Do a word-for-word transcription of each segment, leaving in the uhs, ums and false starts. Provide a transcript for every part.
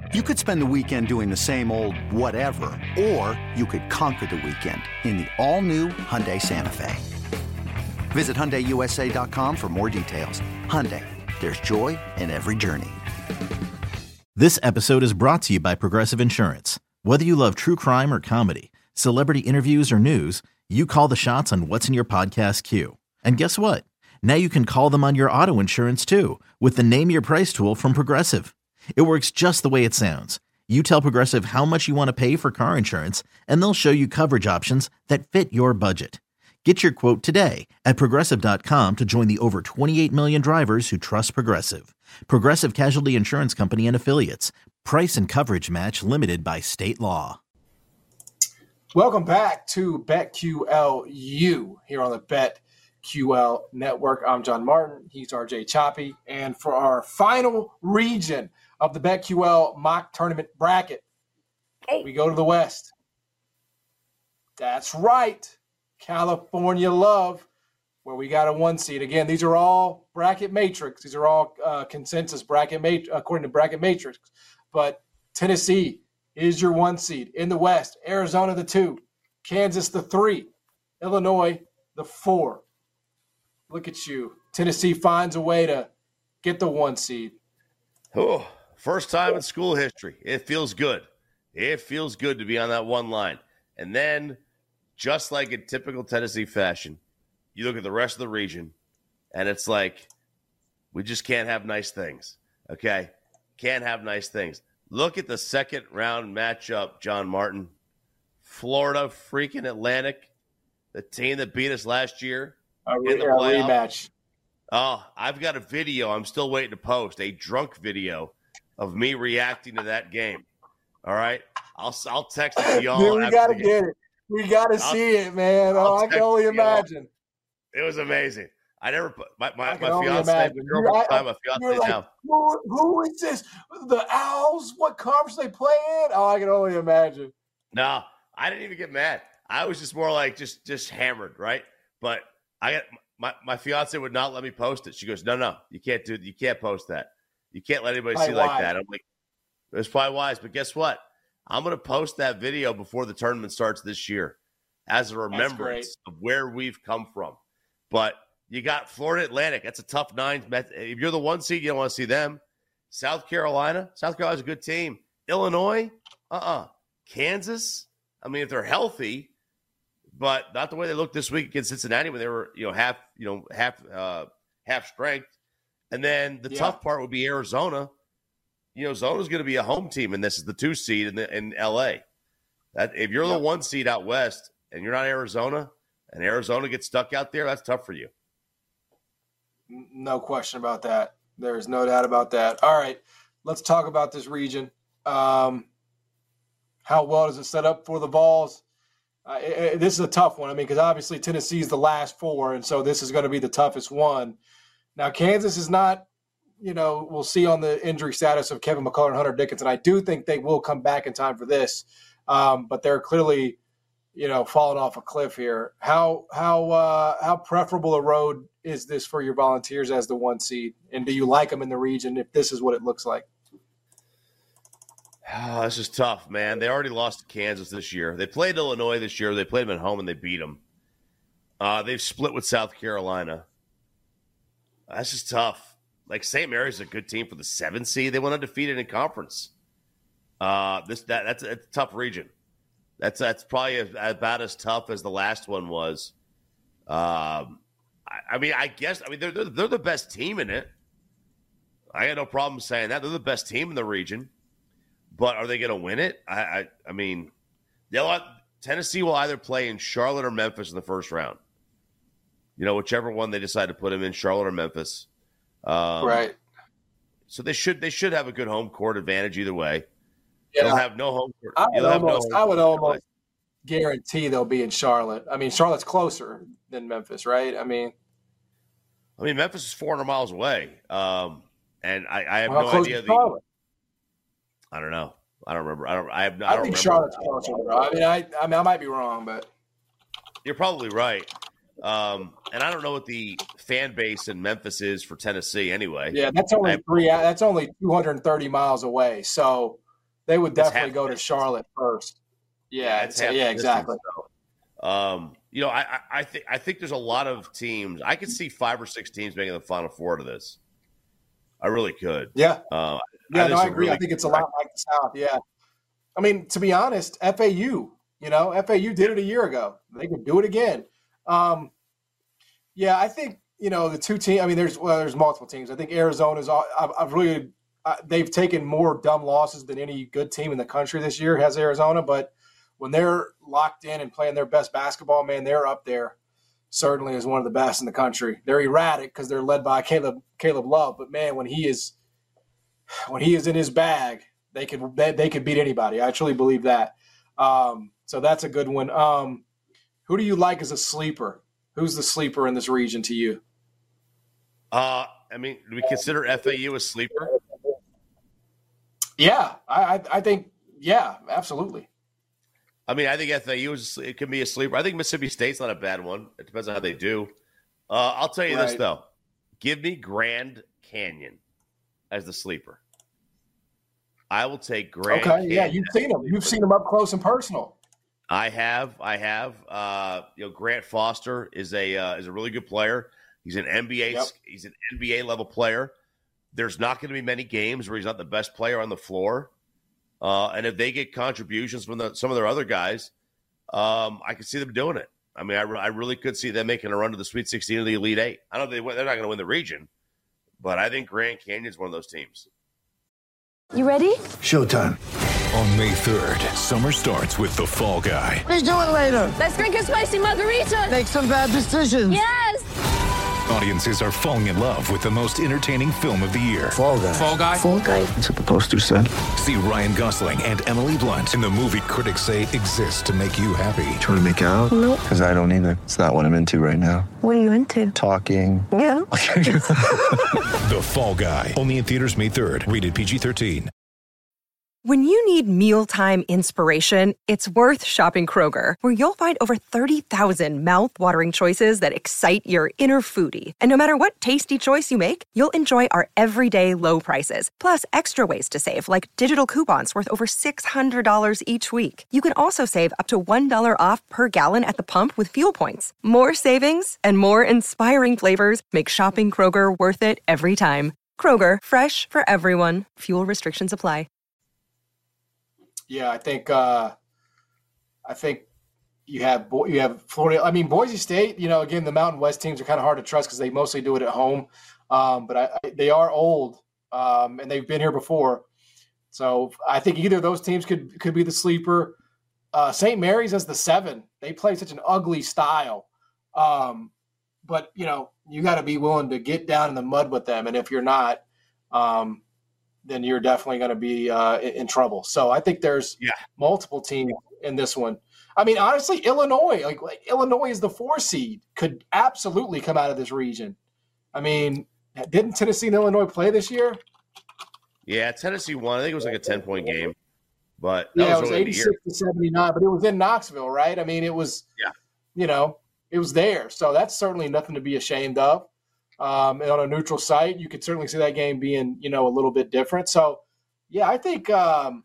You could spend the weekend doing the same old whatever, or you could conquer the weekend in the all-new Hyundai Santa Fe. Visit Hyundai U S A dot com for more details. Hyundai, there's joy in every journey. This episode is brought to you by Progressive Insurance. Whether you love true crime or comedy, celebrity interviews or news, you call the shots on what's in your podcast queue. And guess what? Now you can call them on your auto insurance too with the Name Your Price tool from Progressive. It works just the way it sounds. You tell Progressive how much you want to pay for car insurance, and they'll show you coverage options that fit your budget. Get your quote today at Progressive dot com to join the over twenty-eight million drivers who trust Progressive. Progressive Casualty Insurance Company and Affiliates. Price and coverage match limited by state law. Welcome back to BetQLU here on the BetQL Network. I'm John Martin. He's R J Choppy. And for our final region of the BetQL mock tournament bracket, oh. we go to the West. That's right. California Love, where we got a one seed. Again, these are all bracket matrix. These are all uh, consensus bracket mat- according to bracket matrix. But Tennessee is your one seed. In the West, Arizona the two, Kansas the three, Illinois the four. Look at you. Tennessee finds a way to get the one seed. Oh, first time in school history. It feels good. It feels good to be on that one line. And then, just like in typical Tennessee fashion, you look at the rest of the region, and it's like, we just can't have nice things, okay? Can't have nice things. Look at the second round matchup, John Martin. Florida freaking Atlantic, the team that beat us last year a in the playoff. rematch. Oh, I've got a video I'm still waiting to post, a drunk video of me reacting to that game. All right? I'll I'll text it to y'all. Dude, we got to get it. We got to see it, man. Oh, I can only imagine. It was amazing. I never put my my, my fiance, my girlfriend time, my fiance like, now. Who, who is this? The Owls? What conference they play in? Oh, I can only imagine. No, I didn't even get mad. I was just more like just just hammered, right? But I got my my fiance would not let me post it. She goes, "No, no, you can't do you can't post that. You can't let anybody probably see like wise. that." I'm like, it was probably wise, but guess what? I'm going to post that video before the tournament starts this year as a remembrance of where we've come from. But you got Florida Atlantic. That's a tough nine. If you're the one seed, you don't want to see them. South Carolina. South Carolina's a good team. Illinois. Uh-uh. Kansas. I mean, if they're healthy, but not the way they looked this week against Cincinnati when they were, you know, half, you know, half, uh, half strength. And then the yeah. tough part would be Arizona. You know, Arizona's going to be a home team, and this is the two seed in the, in L A. That if you're yeah. the one seed out west and you're not Arizona, and Arizona gets stuck out there, that's tough for you. No question about that. There is no doubt about that. All right, let's talk about this region. Um, how well does it set up for the Vols? Uh, it, it, this is a tough one. I mean, because obviously Tennessee is the last four, and so this is going to be the toughest one. Now, Kansas is not, you know, we'll see on the injury status of Kevin McCullough and Hunter Dickinson. I do think they will come back in time for this, um, but they're clearly, you know, falling off a cliff here. How how uh, how preferable a road is this for your Volunteers as the one seed? And do you like them in the region if this is what it looks like? Oh, this is tough, man. They already lost to Kansas this year. They played Illinois this year. They played them at home, and they beat them. Uh, they've split with South Carolina. That's just tough. Like, Saint Mary's a good team for the seven seed. They went undefeated in conference. Uh, this that that's, that's a tough region. That's that's probably as, about as tough as the last one was. Um, I, I mean, I guess I mean they're, they're they're the best team in it. I got no problem saying that they're the best team in the region. But are they going to win it? I, I I mean, they'll Tennessee will either play in Charlotte or Memphis in the first round. You know, whichever one they decide to put them in, Charlotte or Memphis. Um, right. So they should they should have a good home court advantage either way. Yeah. They'll have no home court. I would almost, no I would almost guarantee they'll be in Charlotte. I mean, Charlotte's closer than Memphis, right? I mean, I mean Memphis is four hundred miles away, um, and I, I have well, no close idea. To Charlotte? The, I don't know. I don't remember. I don't. I have. I, I don't think remember. Charlotte's closer. Bro. I mean, I, I mean, I might be wrong, but you're probably right. Um, and I don't know what the fan base in Memphis is for Tennessee anyway. Yeah, that's only I, three. That's only two hundred thirty miles away. So, they would definitely go to Charlotte first. Yeah, yeah, it's half yeah, exactly. Distance, so. Um, you know, I, I, I think I think there's a lot of teams. I could see five or six teams making the Final Four to this. I really could. Yeah, uh, yeah. I No, I agree. Really I think it's a lot like the South. Yeah, I mean, to be honest, F A U. You know, F A U did it a year ago. They could do it again. Um, yeah, I think you know the two teams. I mean, there's well, there's multiple teams. I think Arizona's. I've, I've really uh, they've taken more dumb losses than any good team in the country this year has Arizona, but when they're locked in and playing their best basketball, man, they're up there certainly as one of the best in the country. They're erratic because they're led by Caleb Caleb Love, but man, when he is when he is in his bag, they could they, they could beat anybody. I truly believe that. Um, so that's a good one. Um, who do you like as a sleeper? Who's the sleeper in this region to you? Uh, I mean, do we consider F A U a sleeper? Yeah, I I, I think yeah, absolutely. I mean, I think F A U is it can be a sleeper. I think Mississippi State's not a bad one. It depends on how they do. Uh, I'll tell you right. this though: give me Grand Canyon as the sleeper. I will take Grand. Okay, Canyon yeah, you've seen them. You've seen them up close and personal. I have, I have. Uh, you know, Grant Foster is a uh, is a really good player. He's an N B A. Yep. He's an N B A level player. There's not going to be many games where he's not the best player on the floor. Uh, and if they get contributions from the, some of their other guys, um, I could see them doing it. I mean, I, re- I really could see them making a run to the Sweet sixteen or the Elite Eight. I don't think they, they're not going to win the region, but I think Grand Canyon is one of those teams. You ready? Showtime. On May third, summer starts with The Fall Guy. Let's do it later. Let's drink a spicy margarita. Make some bad decisions. Yes. Audiences are falling in love with the most entertaining film of the year. Fall Guy. Fall Guy. Fall Guy. That's what the poster said. See Ryan Gosling and Emily Blunt in the movie critics say exists to make you happy. Trying to make it out? Nope. Because I don't either. It's not what I'm into right now. What are you into? Talking. Yeah. The Fall Guy. Only in theaters May third. Rated P G thirteen. When you need mealtime inspiration, it's worth shopping Kroger, where you'll find over thirty thousand mouth-watering choices that excite your inner foodie. And no matter what tasty choice you make, you'll enjoy our everyday low prices, plus extra ways to save, like digital coupons worth over six hundred dollars each week. You can also save up to one dollar off per gallon at the pump with fuel points. More savings and more inspiring flavors make shopping Kroger worth it every time. Kroger, fresh for everyone. Fuel restrictions apply. Yeah, I think uh, I think you have you have Florida. I mean, Boise State. You know, again, the Mountain West teams are kind of hard to trust because they mostly do it at home. Um, but I, I, they are old um, and they've been here before. So I think either of those teams could could be the sleeper. Uh, Saint Mary's as the seven. They play such an ugly style. Um, but you know, you got to be willing to get down in the mud with them. And if you're not, um, then you're definitely going to be uh, in, in trouble. So I think there's yeah. multiple teams in this one. I mean, honestly, Illinois, like, like Illinois is the four seed, could absolutely come out of this region. I mean, didn't Tennessee and Illinois play this year? Yeah, Tennessee won. I think it was like a ten-point game. But that yeah, was it was eighty-six to seventy-nine, but it was in Knoxville, right? I mean, it was, yeah. you know, it was there. So that's certainly nothing to be ashamed of. Um, and on a neutral site, you could certainly see that game being, you know, a little bit different. So, yeah, I think um,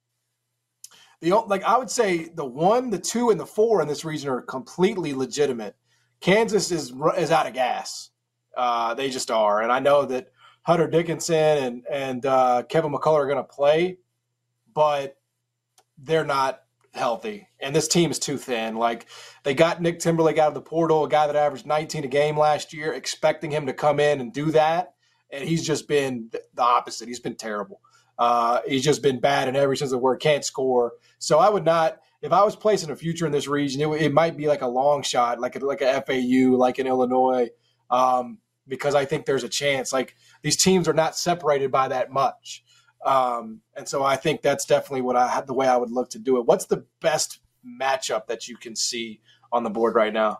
the like I would say the one, the two, and the four in this region are completely legitimate. Kansas is is out of gas. Uh, they just are, and I know that Hunter Dickinson and and uh, Kevin McCullough are going to play, but they're not healthy, and this team is too thin. Like, they got Nick Timberlake out of the portal, a guy that averaged nineteen a game last year, expecting him to come in and do that, and he's just been the opposite. He's been terrible. Uh, he's just been bad in every sense of the word, can't score. So I would not – if I was placing a future in this region, it, it might be like a long shot, like a, like a F A U, like in Illinois, um, because I think there's a chance. Like, these teams are not separated by that much. Um, and so I think that's definitely what I the way I would look to do it. What's the best matchup that you can see on the board right now?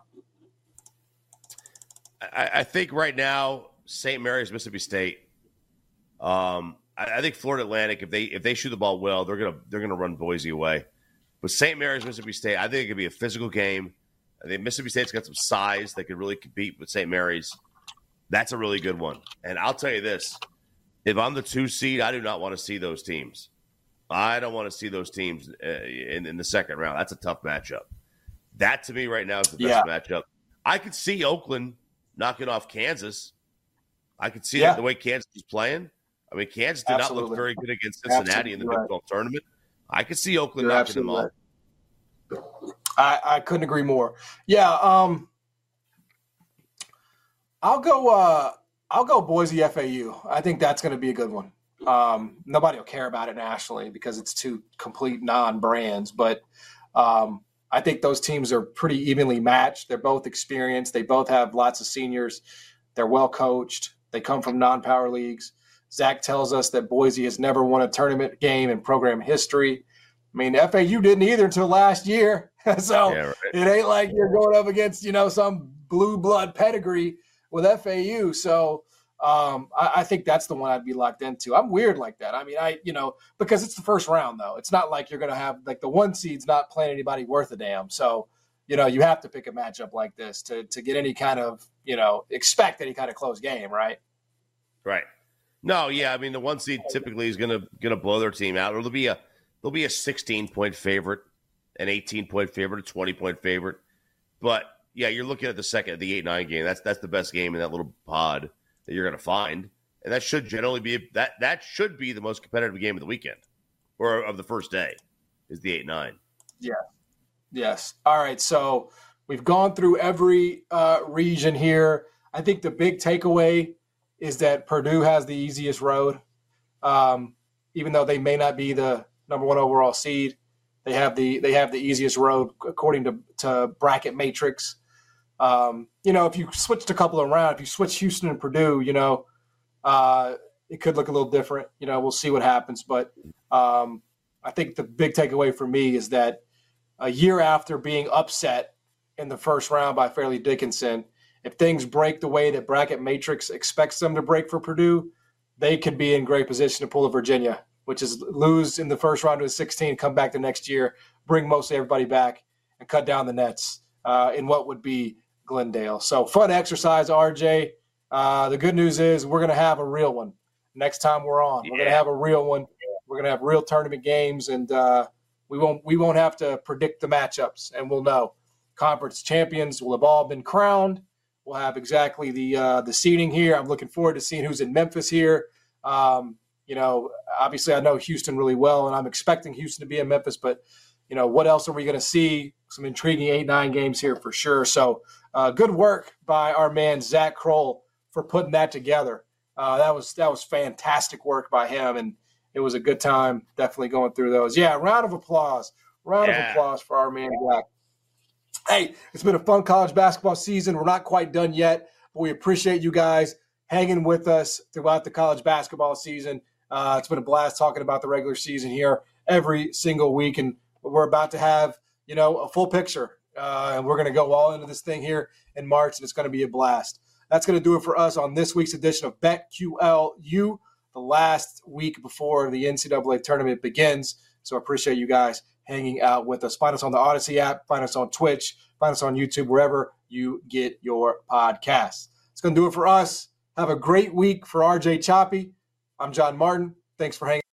I, I think right now, Saint Mary's, Mississippi State. Um, I, I think Florida Atlantic, if they if they shoot the ball well, they're gonna they're gonna run Boise away. But Saint Mary's, Mississippi State, I think it could be a physical game. I think Mississippi State's got some size that could really compete with Saint Mary's. That's a really good one. And I'll tell you this. If I'm the two seed, I do not want to see those teams. I don't want to see those teams uh, in, in the second round. That's a tough matchup. That, to me, right now is the best yeah. matchup. I could see Oakland knocking off Kansas. I could see yeah. that the way Kansas is playing. I mean, Kansas did absolutely. not look very good against Cincinnati absolutely in the Big twelve right. tournament. I could see Oakland You're knocking them off. Right. I, I couldn't agree more. Yeah, um, I'll go. Uh, I'll go Boise F A U. I think that's going to be a good one. Um, nobody will care about it nationally because it's two complete non-brands, but um, I think those teams are pretty evenly matched. They're both experienced. They both have lots of seniors. They're well coached. They come from non-power leagues. Zach tells us that Boise has never won a tournament game in program history. I mean, F A U didn't either until last year. so yeah, right. It ain't like you're going up against, you know, some blue blood pedigree with F A U. So um, I, I think that's the one I'd be locked into. I'm weird like that. I mean, I, you know, because it's the first round, though. It's not like you're going to have, like, the one seed's not playing anybody worth a damn. So, you know, you have to pick a matchup like this to to get any kind of, you know, expect any kind of close game, right? Right. No, yeah, I mean, the one seed typically is going to going to blow their team out. Or there'll be a there'll be a sixteen-point favorite, an eighteen-point favorite, a twenty-point favorite. But, yeah, you're looking at the second, the eight nine game. That's that's the best game in that little pod that you're going to find. And that should generally be – that that should be the most competitive game of the weekend or of the first day is the eight nine. Yeah. Yes. All right, so we've gone through every uh, region here. I think the big takeaway is that Purdue has the easiest road. Um, even though they may not be the number one overall seed, they have the they have the easiest road according to, to bracket matrix. Um, you know, if you switched a couple around, if you switch Houston and Purdue, you know, uh, it could look a little different. You know, we'll see what happens. But um, I think the big takeaway for me is that a year after being upset in the first round by Fairleigh Dickinson, if things break the way that bracket matrix expects them to break for Purdue, they could be in great position to pull a Virginia, which is lose in the first round to a sixteen, come back the next year, bring mostly everybody back, and cut down the nets uh, in what would be Glendale. So fun exercise, R J. Uh, the good news is we're going to have a real one next time we're on. Yeah. We're going to have a real one. We're going to have real tournament games, and uh, we won't we won't have to predict the matchups, and we'll know. Conference champions will have all been crowned. We'll have exactly the uh, the seeding here. I'm looking forward to seeing who's in Memphis here. Um, you know, obviously I know Houston really well, and I'm expecting Houston to be in Memphis. But, you know, what else are we going to see? Some intriguing eight nine games here for sure. So uh, good work by our man Zach Kroll for putting that together. Uh, that was that was fantastic work by him, and it was a good time definitely going through those. Yeah, round of applause. Round yeah. of applause for our man Zach. Hey, it's been a fun college basketball season. We're not quite done yet, but we appreciate you guys hanging with us throughout the college basketball season. Uh, it's been a blast talking about the regular season here every single week, and we're about to have, you know, a full picture, uh, and we're going to go all into this thing here in March, and it's going to be a blast. That's going to do it for us on this week's edition of BetQLU, the last week before the N C double A tournament begins. So I appreciate you guys hanging out with us. Find us on the Odyssey app. Find us on Twitch. Find us on YouTube, wherever you get your podcasts. It's going to do it for us. Have a great week for R J Choppy. I'm John Martin. Thanks for hanging